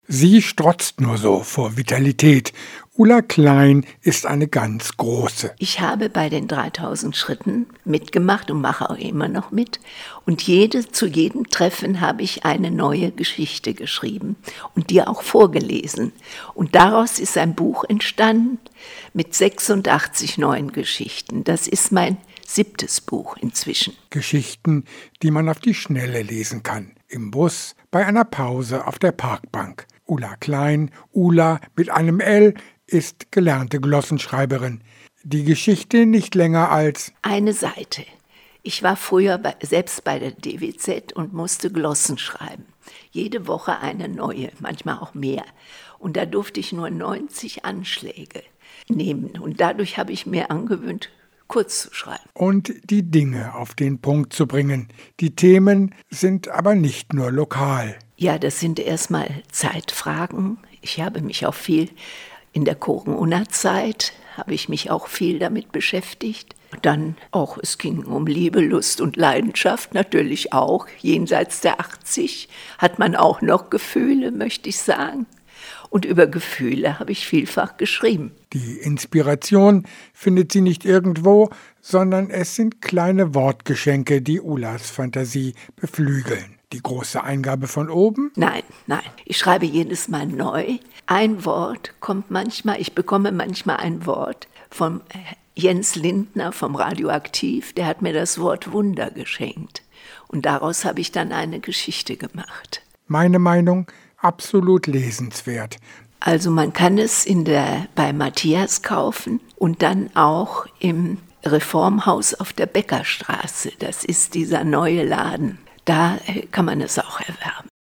Sie strotzt nur so vor Vitalität. Ulla Klein ist eine ganz große. Ich habe bei den 3000 Schritten mitgemacht und mache auch immer noch mit. Und zu jedem Treffen habe ich eine neue Geschichte geschrieben und die auch vorgelesen. Und daraus ist ein Buch entstanden mit 86 neuen Geschichten. Das ist mein 7. Buch inzwischen. Geschichten, die man auf die Schnelle lesen kann. Im Bus, bei einer Pause auf der Parkbank. Ulla Klein, Ulla mit einem L, ist gelernte Glossenschreiberin. Die Geschichte nicht länger als eine Seite. Ich war früher selbst bei der DWZ und musste Glossen schreiben. Jede Woche eine neue, manchmal auch mehr. Und da durfte ich nur 90 Anschläge nehmen. Und dadurch habe ich mir angewöhnt, kurz zu schreiben. Und die Dinge auf den Punkt zu bringen. Die Themen sind aber nicht nur lokal. Ja, das sind erstmal Zeitfragen. Ich habe mich auch viel in der Corona-Zeit, habe ich mich auch viel damit beschäftigt. Dann auch, es ging um Liebe, Lust und Leidenschaft, natürlich auch. Jenseits der 80 hat man auch noch Gefühle, möchte ich sagen. Und über Gefühle habe ich vielfach geschrieben. Die Inspiration findet sie nicht irgendwo, sondern es sind kleine Wortgeschenke, die Ullas Fantasie beflügeln. Die große Eingabe von oben? Nein. Ich schreibe jedes Mal neu. Ein Wort kommt manchmal, ich bekomme manchmal ein Wort vom Jens Lindner vom Radioaktiv, der hat mir das Wort Wunder geschenkt. Und daraus habe ich dann eine Geschichte gemacht. Meine Meinung? Absolut lesenswert. Also man kann es bei Matthias kaufen und dann auch im Reformhaus auf der Bäckerstraße. Das ist dieser neue Laden. Da kann man es auch erwerben.